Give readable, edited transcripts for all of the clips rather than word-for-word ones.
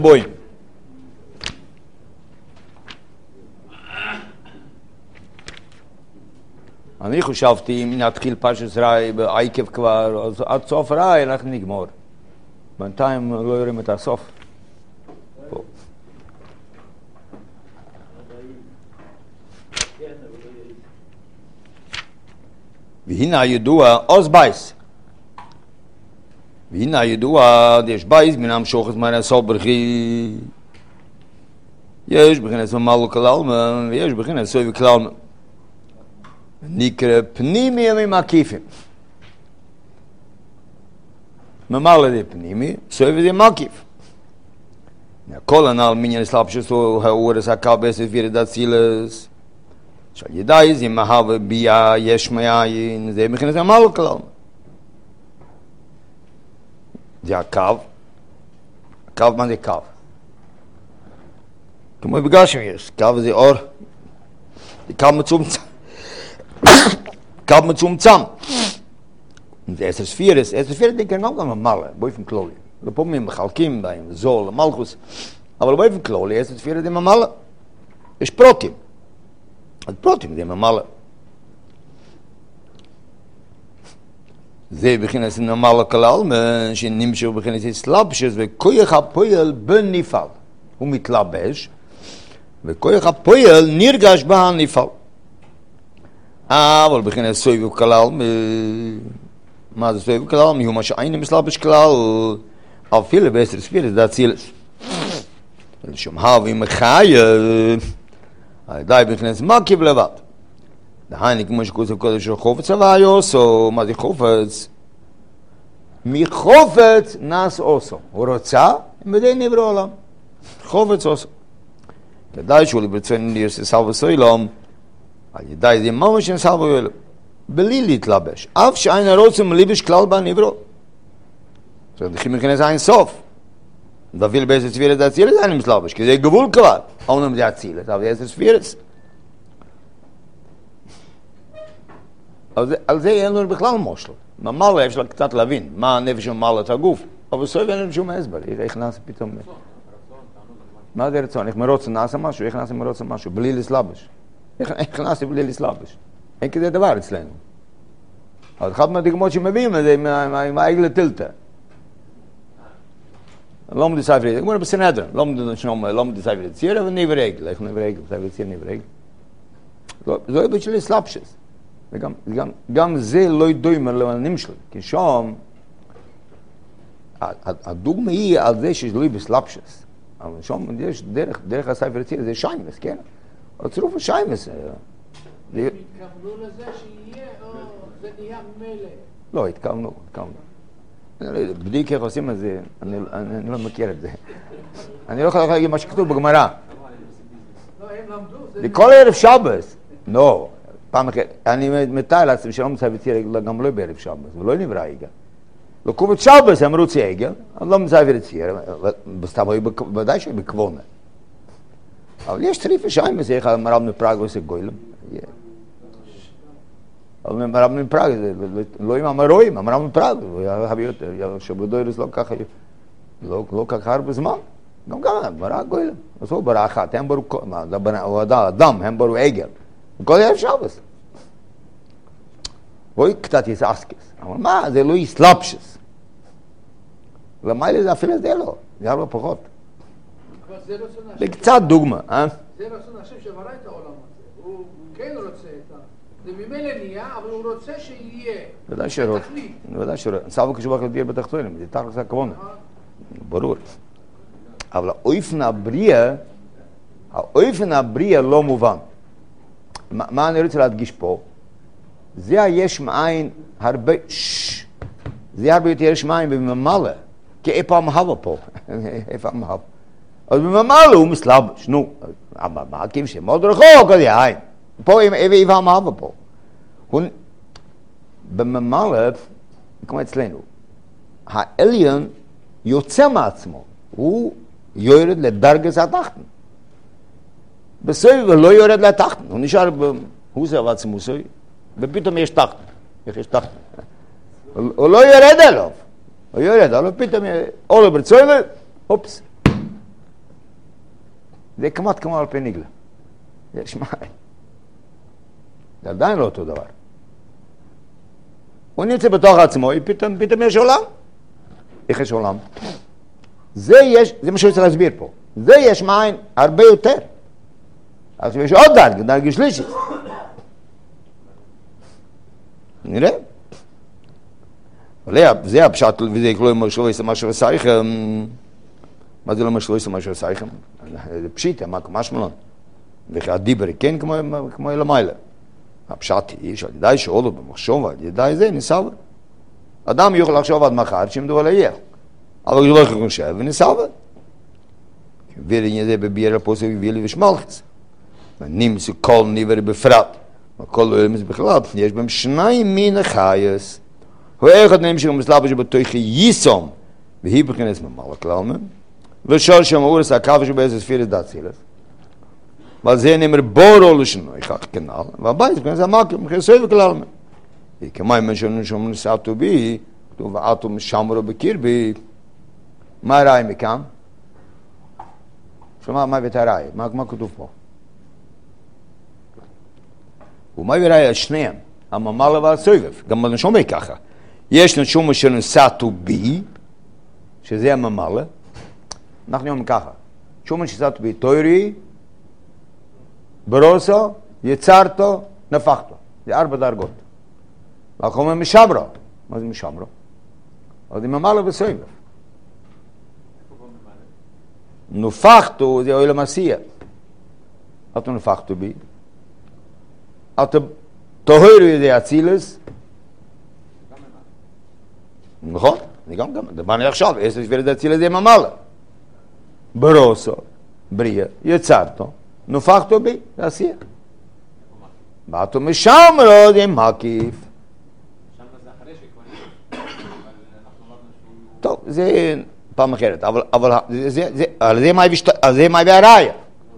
בואי. אני חשבתי אם נתחיל פרשת ראי בעקב כבר, אז עד סוף ראי אנחנו נגמור. בינתיים לא יוראים את הסוף. והנה הידוע, עוז בייס. והנה הידוע, יש בייס, מנם שוחס מהנסוף ברכי. יש בכנס ממלו כללמן, ויש בכנס סויבי כללמן. נקרא פנימי ממקיפים. ממלא די פנימי, סויבי די מקיף. כל הנעל מיניין סלאפשסו, האורס הקבס ווירד אצילס. שעל ידי זה מהווה ביה יש מאין, זה מכנס ממלו כללמן. זה הקו. הקו מה זה קו? כמו בגשם יש, קו זה אור. זה קו מצומצם. קו מצומצם. זה 10 ספירס. 10 ספירס זה גם ממלא, באופן כללי. לפעמים מחלקים בהם, זול, מלכוס. אבל באופן כללי, 10 ספירס זה ממלא. יש פרוטים. אז פרוטים זה ממלא. זה בכנס ממלא כלל, שנמשך בכנס סלבשס, וכוח הפועל בנפעל. הוא מתלבש, וכוח הפועל נרגש בהנפעל. אבל בכנס סויב כלל, מה זה סויב כלל? מיהו מה שאין מסלבש כלל, אפילו בעשר ספירס, זה אצילס. לשום הווי מחי, די בכנס מקיב לבד. דהייני כמו שכוסף קודש של חופץ הווי עושו, מה זה חופץ? מחופץ נס עושו. הוא רוצה, מדי נברא עולם. חופץ עושו. כדאי שהוא לברצון נרסה סלווה סוילום, על ידי זה ממש אין סלווה יולם. בלי להתלבש. אף שאין הרוצה מליבש כלל בה נברא. עכשיו דחים מכנס אין סוף. דביל בעשר ספירס זה אצילס אין מסלבש, כי זה גבול כבר. אומנם זה אצילס, אבל זה 10 ספירס. על זה אין לנו בכלל מושל. ממלא אפשר קצת להבין מה הנפש ממלא את הגוף, אבל סוף אין לנו שום הסבר. איך נעשה פתאום? מה זה רצון? איך מרוצה נעשה משהו? איך נעשה מרוצה משהו? בלי לסלבש. איך נעשה בלי לסלבש? אין כזה דבר אצלנו. אבל אחד מהדגמות שמביאים את זה עם העגל טילטה. לא מדי סייבר עגל. כמו בסנהדרין. לא מדי סייבר צייר, אבל ניבר עגל. איך ניבר עגל? סייבר צייר ניבר עגל. זו היבט של סלבשס. וגם זה לא ידומה לעניינים שלו, כי שם הדוגמה היא על זה שיש לא בסלבשס, אבל שם יש דרך הסייבר צייר, זה שיימס, כן? הצירוף השיימס. התכוונו לזה שיהיה, או זה נהיה מלא? לא, התכוונו. בדיוק איך עושים את זה, אני לא מכיר את זה. אני לא יכול להגיד מה שכתוב בגמרא. לא, הם למדו. לכל ערב שבס. לא. פעם אחת, אני מתאר לעצמי שלא מצא בציר גם לא בערב שבס, ולא נברא עגל. לקום את שבס הם רוצים עגל, אז לא מצא בציר, ודאי שהם בקבונה. אבל יש צריף ושיים, זה איך מרב מפראג ועושה גוילם. אבל מרב מפראג, לא עם המרואים, מרב מפראג, שבדוירס לא ככה הרבה זמן. גם ברא גוילם. אז הוא ברא אחת, הם ברו אדם, הם ברו עגל. כל ערב שבס. בואי קצת יסעסקס. אבל מה? זה לא יסלבשס. למעלה זה אפילו זה לא. זה הרבה פחות. זה קצת דוגמה. זה רצון השם שברא את העולם הזה. הוא כן רוצה את זה. זה ממילא נהיה, אבל הוא רוצה שיהיה. ודאי שרוצה. ודאי שרוצה. סבו כשבח לדיר בתחתונים. זה תחת הכוונה. ברור. אבל האופן הבריאה לא מובן. מה אני רוצה להדגיש פה? זה היש מאין הרבה, זה הרבה יותר יש מאין בממלא, כי אי פעם הווה פה, אי פעם הווה. אז בממלא הוא מסלבש, נו, מה הקים שמאוד רחוק, אז יאין. פה אי פעם הווה פה. בממלא, כמו אצלנו, האליון יוצא מעצמו, הוא יורד לדרגס התחתן. בסוף הוא לא יורד לתחתן, הוא נשאר, הוא זה עצמו סוי, ופתאום יש תחתן, יש תחתן. הוא לא יורד עליו, פתאום עולה ברצויבה, אופס, זה כמעט כמו על פי נגלה. יש מים. זה עדיין לא אותו דבר. הוא נמצא בתוך עצמו, פתאום יש עולם. איך יש עולם? זה מה שהוא צריך להסביר פה. זה יש מים הרבה יותר. אז יש עוד דרגה שלישית. נראה? זה הפשט, וזה לא אומר שלא יעשה משהו וסייכם. מה זה לא אומר שלא יעשה משהו וסייכם? זה פשיטה, מה שמלון? והדיבר כן כמו אלמיילה. הפשט היא שעל ידי שאולו במחשוב ועל ידי זה נסעבר. אדם יוכל לחשוב עד מחר שמדור על היח. אבל הוא לא יכול לחשב ונסעבר. וירין זה בבירה פוסק וילי ושמלכס. נמצא כל ניבר בפרט. וכל אולמס בכלל, יש בהם שניים מן החייס. הוא אחד נמשך ומסלבש בתוכי ייסום. והיא בכנס ממעלה כללמן. ושול שם אורס הקו שבאיזה ספירת דת סילס. ועל זה נאמר בורו לשנוי, כך כנל. והבית בכנס המקום, חסוי וכללמן. כמיים מנשונים שאומרים סעתו בי, כתוב ועתו משמרו בקרבי. מה הראי מכאן? מה הבאת הראי? מה כתוב פה? ומה יראי על שניהם? הממלא והסובב. גם בנשומי ככה. יש נשומי שנסעתו בי, שזה הממלא. אנחנו אומרים ככה. שומי שנסעתו בי תוירי, ברוסו, יצרתו, נפחתו. זה 4 דרגות. ואנחנו אומרים משמרו. מה זה משמרו? אז זה ממלא וסובב. נפחתו זה אוהל המסיע. אתה נפחתו בי. אתה תוהרו זה אצילס. נכון? אני גם. דברנו עכשיו, 10 ספירת אצילס זה ממלא. ברוסו, בריא, יצרתו, נפחתו בי, זה עשייה. ואתה משמרו זה מקיף. טוב, זה פעם אחרת, אבל זה מה בהראיה.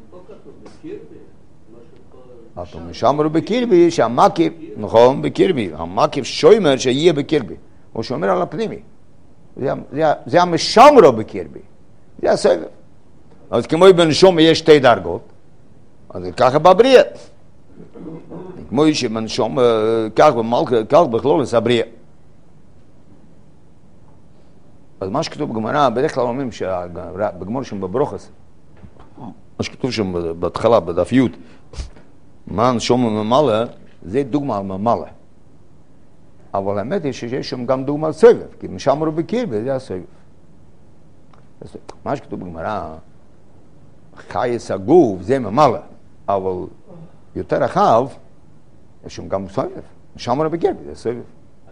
אתה משמרו בקרבי, שהמקיף, נכון, בקרבי, המקיף שוימר שיהיה בקרבי, הוא שומר על הפנימי. זה המשמרו בקרבי, זה הסבב. אז כמו בנשום יש 2 דרגות, אז ככה בבריאה. כמו שבנשום, כך במלכה, כך בכלולס הבריאה. אז מה שכתוב בגמרא, בדרך כלל אומרים שבגמור שם בברוכס, מה שכתוב שם בהתחלה, בדף י', מה נשום ממלא, זה דוגמה על ממלא. אבל האמת היא שיש שם גם דוגמה על סבב, כי משמרו בקרבי, זה הסבב. מה שכתוב בגמרא, חייס הגוף, זה ממלא, אבל יותר רחב, יש שם גם סבב. משמרו בקרבי, זה סבב.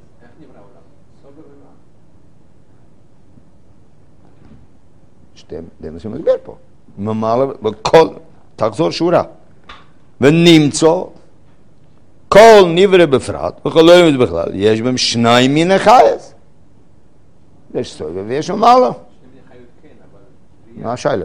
זה מה שמסביר פה. ממלא בכל, תחזור שורה. ונמצא כל נברא בפרט, וכל לא ימד בכלל, יש בהם 2 מן החייס. יש סובב ויש ממלא. מה השאלה?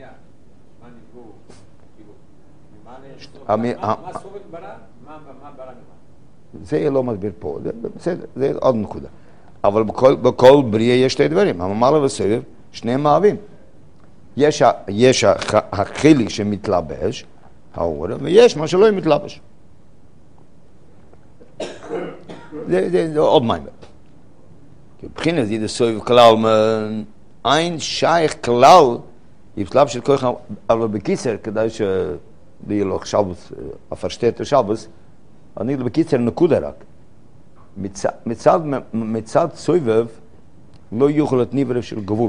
מה סובב ברא? מה ברא ממלא? זה לא מסביר פה, בסדר, זה עוד נקודה. אבל בכל בריאה יש 2 דברים, הממלא וסובב, שניהם אוהבים. יש החלק שמתלבש, האורה, ויש מה שלא מתלבש. זה עוד מים. מבחינת זה סובב כלל, אין שייך כלל, יתלבש את כוח, אבל בקיצר, כדאי שיהיה לו שבוס, הפרשתת השבוס, אני בקיצר נקודה רק. מצד סובב, לא יוכל להיות נברא של גבול.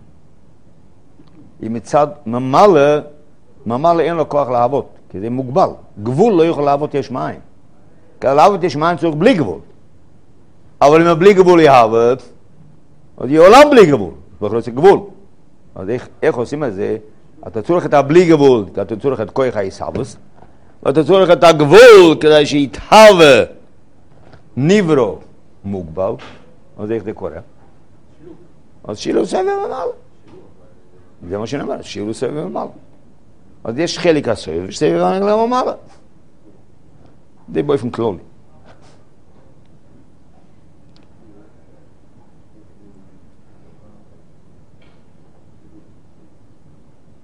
אם מצד ממלא אין לו כוח לעבוד, כי זה מוגבל. גבול לא יכול לעבוד יש מים. כי לעבוד יש מים צריך בלי גבול. אבל אם בלי גבול יעבוד, אז יהיה עולם בלי גבול. לא רוצה גבול. אז איך עושים את זה? אתה צריך את הבלי גבול, כי אתה צריך את כוח הישבוס, ואתה צריך את הגבול כדי שיתהווה נברו מוגבל. אז איך זה קורה? אז שילוב סבב ממלא. זה מה שאני אומר, שילוב סבב ממלא. אז יש חלק הסבב, יש סבב ממלא. זה באופן כללי.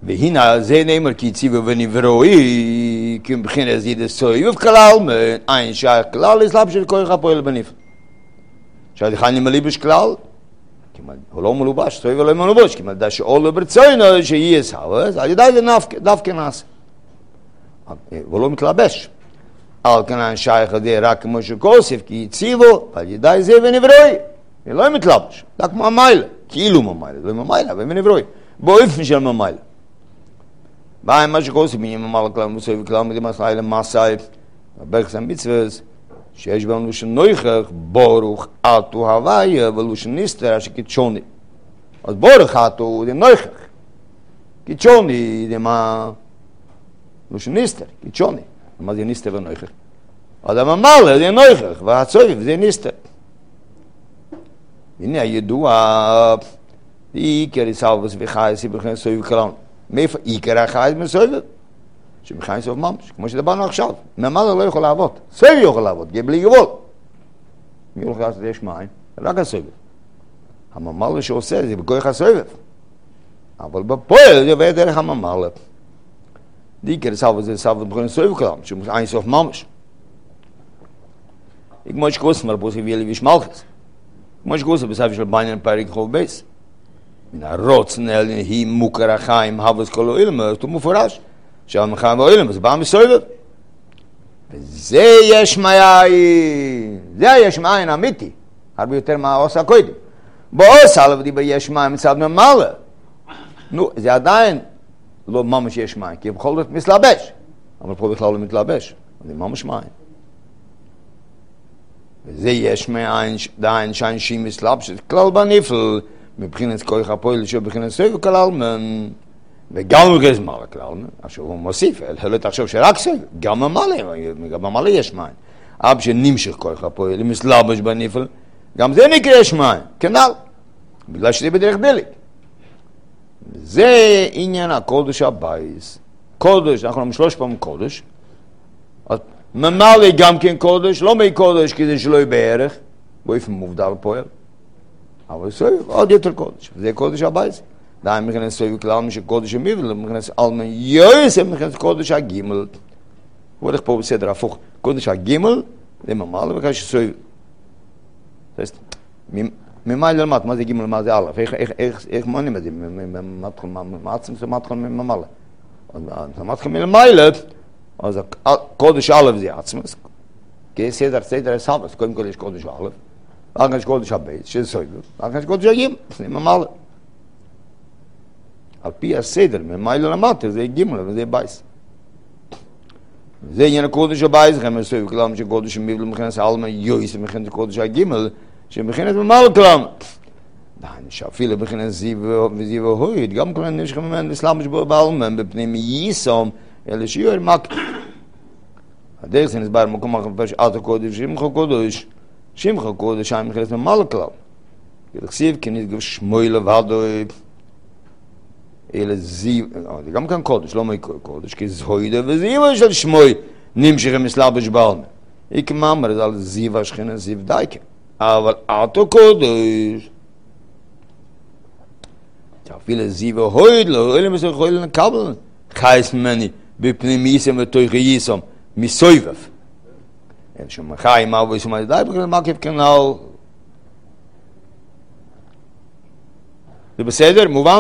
והנה זה נאמר כי ציוו ונברואי, כי מבחינת זה סויב כלל, אין שייך כלל לסלאפ של כוח הפועל בנפרד. שהדיחני מליבש כלל, הוא לא מלובש, סויב לא מלובש, כי מלדה שאולו ברצוינו שיהיה סבס, על ידי זה דווקא נעשה. הוא לא מתלבש. על כנן שייך הזה רק כמו שכוסף, כי ציוו, על ידי זה ונברואי. הוא לא מתלבש, רק ממיילה, כאילו ממיילה, לא ממיילה, ונברואי. באופן של ממיילה. באים מה שכוסף, בנים ממיילה כלל מוסוי וכלל מדמסאי למסאי, ברכס המצווס, שיש בהם לושן נויכך, בורוך, עטו הוויה, ולושן ניסטר, שקיצ'וני. אז בורוך עטו זה נויכך. קיצ'וני זה מה... לושן ניסטר, קיצ'וני. מה זה ניסטר ונויכך? אז הממלה זה נויכך, והצויב זה ניסטר. הנה הידוע, עיקר סלבוס וחייס בכלל סויב כלל. מאיפה עיקר החייס מסויב? שבכלל סוף ממש, כמו שדברנו עכשיו. ממלה לא יכול לעבוד, סויב יכול לעבוד, בלי גבול. מי הולך לעשות יש מים? רק הסויב. הממלה שעושה זה בכוח הסויב. אבל בפועל זה עובד דרך הממלה. עיקר סלבוס זה סלבוס בכלל סויב כלל, שבכלל סוף ממש. כמו שקוסם רבוס הביאלי וישמלכס. כמו שקוסם בספר של ביינן פרק חוב בייס. מן הרוצנל היא מוכר החיים הבוס כל האילם, זה מפורש. שם החיים האילם, זה בא מסויב. וזה יש מאין. זה יש מאין אמיתי. הרבה יותר מה עושה קודם. בעושה עליו דיבר יש מאין מצד ממלא. נו, זה עדיין לא ממש יש מאין, כי בכל זאת מתלבש. אבל פה בכלל לא מתלבש. זה ממש מאין. וזה יש מאין, דיין שאנשים מסלבשת כלל בנפל, מבחינת כוח הפועל שבחינת סויב כללמן, וגם גזמר כללמן, עכשיו הוא מוסיף, לא תחשוב שרק סויב, גם ממלא יש מאין. אב שנמשך כוח הפועל, מסלבש בנפל, גם זה נקרא יש מאין, כנ"ל, בגלל שזה בדרך דלק. זה עניין הקודש הבייס. קודש, אנחנו אומרים 3 פעמים קודש, ממלא גם כן קודש, לא מי קודש כדי שלא יהיה בערך, באופן מובדל פועל. אבל סויב עוד יותר קודש, זה קודש הבייס. די מכנס סויב כלל משק קודש המיבל, מכנס אלמן יויס, מכנס קודש הגימל. הוא הולך פה בסדר הפוך, קודש הגימל, זה ממלא וכאשר סויב. ממה ללמד, מה זה גימל, מה זה אלף? איך מונים את זה? מתחיל ממלא. אז מתחיל מלמיילה, אז קודש אלף זה עצמס. כי סדר הסבס, קודם כל יש קודש אלף. אחר כך יש קודש הבית, שזה סויב. אחר כך יש קודש הגימל, זה ממלא. על פי הסדר, ממיילה למטה, זה גימל וזה בייס. זה עניין הקודש הבייס, לכן מסויב כלם שקודש המיבל מכנס אלמה יויס, מכנס קודש הגימל, שמכנס ממלא כלם. שאפילו מכנס זיו וזיו הויד, גם כלם נמשך ממנו וסלמש בו באלמן, בפנים ייסום, אלה שיוער מק. הדרך זה נסבר במקום אחר פרש, עתה קודש, שמחה קודש, שם מכנס ממלא כלם. כלכסיב, כנתגב שמוי לבדוי, אלה זיו, זה גם כאן קודש, לא מי קודש, כי זהוידה וזיו של שמוי נמשך מסלבש באלמן. איך מאמר זה על זיו השכנה, זיו דייקה. אבל עתו קודש. אפילו זיו הויד לו, אלה מסוים הויד לקבל חייס ממני בפנימיסם ותויחייסם מסויבב. אין שום חיים אבו יסום על די, בגלל מקיף כנל. זה בסדר? מובן?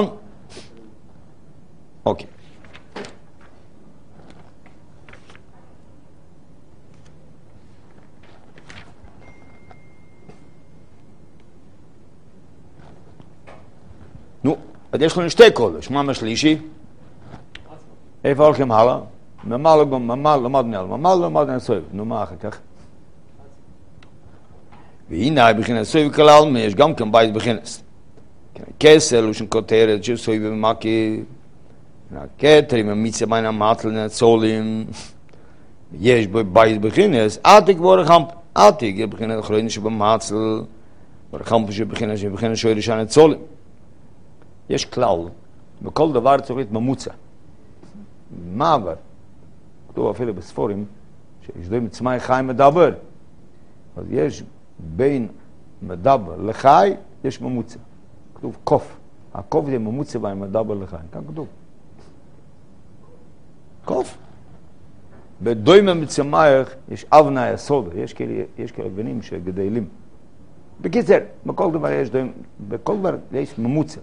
אוקיי. נו, אז יש לנו 2 קודש, מה השלישי? איפה הולכים הלאה? ממלא למדנו סויב, נו מה אחר כך? והנה בבחינת סויב כלל, יש גם כן בית בחינס. כסל, ושן כותרת, שסויב ומקי, הכתר, עם המיצה בין המטל, נצולים, יש בו בית בחינס, עתיק בורך עתיק, בחינת אחרונים שבמצל, בורך חמפה שבחינת שוי ראשון נצולים. יש כלל, בכל דבר צריך להיות ממוצע. מעבר, כתוב אפילו בספורים, שיש די מצמאי חי מדבר. אז יש בין מדבר לחי, יש ממוצע. כתוב קוף. הקוף זה ממוצע בין מדבר לחי. כאן כתוב. בדוימה מצמח יש אבנה יסוד, יש כאלה אבנים שגדלים. בקיצר, בכל דבר יש דוימה, בכל דבר יש ממוצע.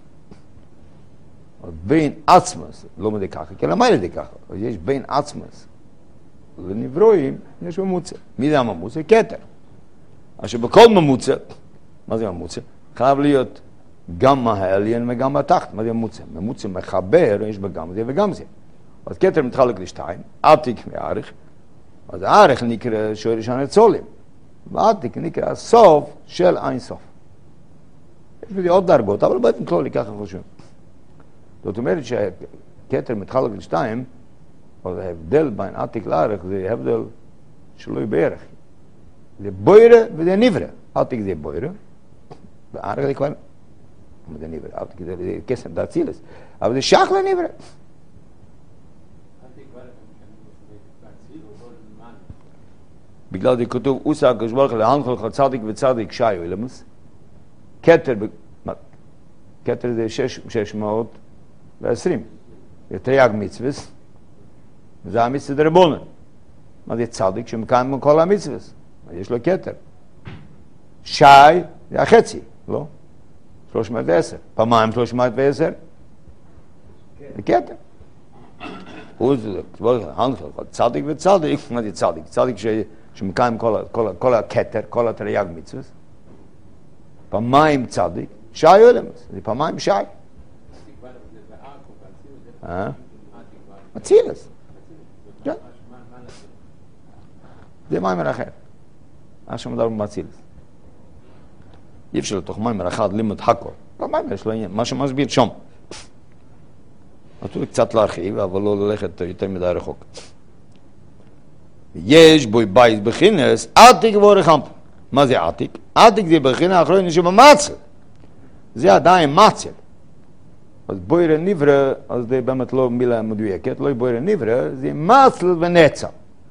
בין עצמס, לא מדי ככה, כי למה ידי ככה? יש בין עצמס לנברואים, יש ממוצע. מי זה הממוצע? כתר. עכשיו בכל ממוצע, מה זה ממוצע? חייב להיות גם העליין וגם התחת. מה זה ממוצע? ממוצע מחבר, יש בגם זה וגם זה. אז כתר מתחלק לשתיים, עתיק וערך. אז הערך נקרא שורש הניצולים, ועתיק נקרא הסוף של אין סוף. יש בזה עוד דרגות, אבל בעצם כללי ככה חושבים. זאת אומרת שהכתר מתחלק לשתיים, אז ההבדל בין עתיק לערך זה הבדל שלא בערך. זה בוירה וזה נברא. עתיק זה בוירה, וערך זה כבר, זה נברא. עתיק זה קסם דאצילס, אבל זה שייך לנברא. בגלל זה כתוב, עושה הקדוש ברוך הוא להנחל לך צדיק וצדיק שיו אילמוס. כתר זה 620. זה תרי"ג מצוות. וזה המצוות דרבנן. מה זה צדיק שמקיים כל המצוות? יש לו כתר. שי זה החצי, לא? 310. פעמיים 310. זה כתר. עושה הקדוש ברוך הוא להנחל לך צדיק וצדיק. מה זה צדיק? צדיק שמקיים כל הכתר, כל התרי"ג מצוות. פעמיים צדיק, שי אילמוס, זה פעמיים שי. אצילס. זה מיימר אחר. עכשיו מדברים באצילס. אי אפשר לתוך מיימר אחד לימוד הכל. כל מיימר יש לו עניין, מה שמסביר שם. רצו קצת להרחיב, אבל לא ללכת יותר מדי רחוק. יש בו בית בחינס, עתיק ואורחמפ. מה זה עתיק? עתיק זה בחינס האחרון שבמצל. זה עדיין מצל. אז בוירה נברא, אז זה באמת לא מילה מדויקת, לא בוירה נברא, זה מצל ונצל.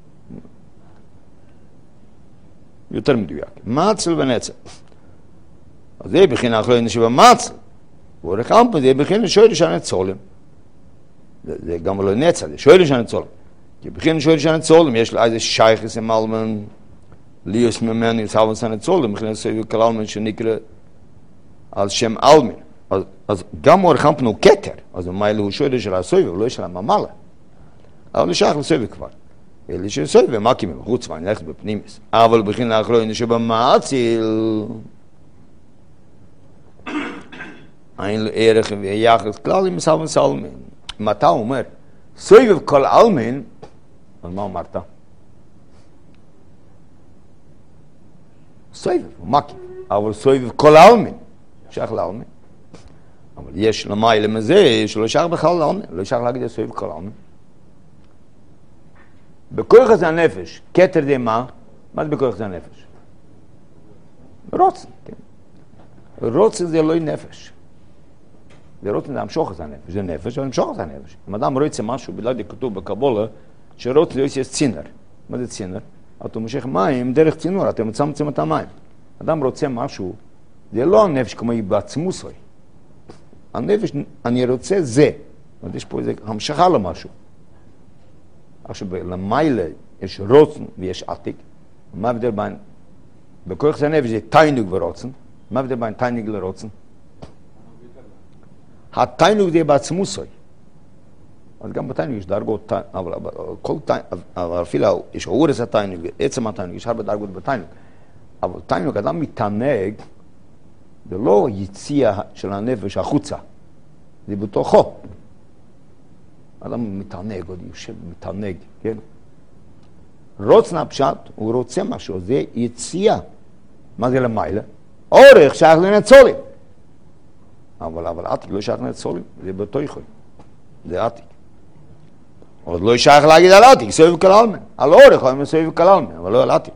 יותר מדויק. מצל ונצל. אז זה בחינס האחרון שבמצל. ואורחמפ זה בחינס שורש הניצולים. זה גם לא נצל, זה שורש הניצולים. כי בכין שורש הניצולים יש לה איזה שייכס עם אלמן, ליוס ממני סבנס הניצולים, בכין סביב כל אלמן שנקרא על שם אלמן. אז גם אורחמפן הוא כתר, אז המיילה הוא שורש של הסויב, הוא לא יש לה ממלה. אבל הוא שייך לסויב כבר. אלה שסויב ומקים בחוץ והנלכת בפנימיס. אבל בכין האחרון שבמעציל, אין לו ערך ויחס כלל עם סבנס אלמן. אם אתה אומר, סויב כל אלמן, אז מה אמרת? סויב, הוא מקיף. אבל סויב כל אלמן, שייך לאלמן. אבל יש למעלה מזה שלא שייך בכלל לאלמן, לא שייך להגיד סויב כל אלמן. בכוח הזה הנפש, כתר זה מה? מה זה בכוח הזה הנפש? רוצן, כן. רוצן זה לא נפש. זה רוצן זה המשוך הזה הנפש, זה נפש, אבל המשוך הזה הנפש. אם אדם רוצה משהו, בלעד כתוב בקבולה, שרוצן זה יש צינר. מה זה צינר? אתה מושך מים דרך צינור, אתה מצמצם את המים. אדם רוצה משהו, זה לא הנפש כמו היא בעצמוס. הנפש, אני רוצה זה. יש פה איזה המשכה למשהו. עכשיו, למיילה יש רוצן ויש עתיק. מה הבדל בין, בכוח זה הנפש זה תיינוג ורוצן. מה הבדל בין תיינוג לרוצן? התיינוג זה בעצמוס. אז גם בתיינוג יש דרגות, אבל כל תיינוג, אבל אפילו יש אורס התיינוג, עצם התיינוג, יש הרבה דרגות בתיינוג. אבל תיינוג, אדם מתענג, זה לא יציאה של הנפש החוצה, זה בתוכו. אדם מתענג, עוד יושב מתענג, כן? רוצן הפשט, הוא רוצה משהו, זה יציאה. מה זה למעלה? אורך שייך לניצולים. אבל עתיק לא שייך לניצולים, זה בתוכו. זה עתיק. עוד לא שייך להגיד על עתיק, סביב כל אלמן. על אורך, אבל סביב כל אלמן, אבל לא על עתיק.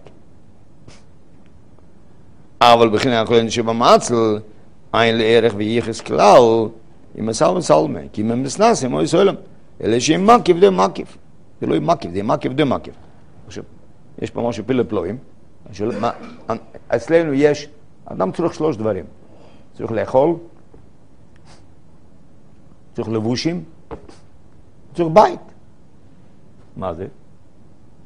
אבל בכלל הכל שבמצל, אין לערך וייחס כלל, עם הסל וסלמה, כי אם הם נסנסים, או יסולם. אלא שהם מקיף דה מקיף. זה לא מקיף, זה מקיף דה מקיף. עכשיו, יש פה משהו פלפלואים. אצלנו יש, אדם צריך 3 דברים. צריך לאכול, צריך לבושים, צריך בית. מה זה?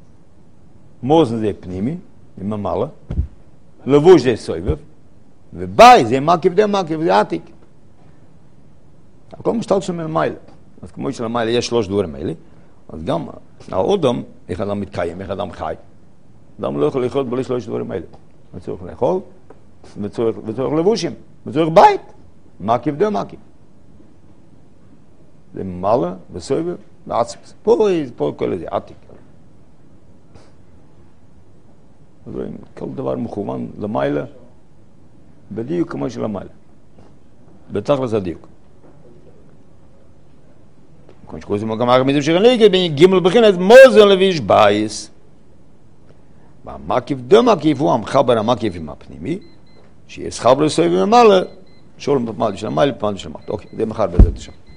מוזן זה פנימי, עם המעלה, לבוש זה סובב, וביי זה מקיף דה מקיף, זה עתיק. הכל משתלשל מלמעלה. אז כמו שלמעלה יש 3 דברים האלה, אז גם האודם, איך אדם מתקיים, איך אדם חי. אדם לא יכול לאכול בלי 3 דברים האלה. וצריך לאכול, וצריך לבושים, וצריך בית. מקיף דה מקיף. זה מעלה וסובב ועצמס. פה כל זה עתיק. כל דבר מכוון למעלה, בדיוק כמו שלמעלה. בתכלס הדיוק. כמו שקוראים גם הרמיזם של הנגד, גימל בחינת מוזן לביש בייס. והמקיף דה מקיף הוא המחבר המקיף עם הפנימי, שיש חבר לסובב ממעלה, שולם בפמלתי של המעלה, בפמלתי של המעלה. אוקיי, זה מחר בזה שם.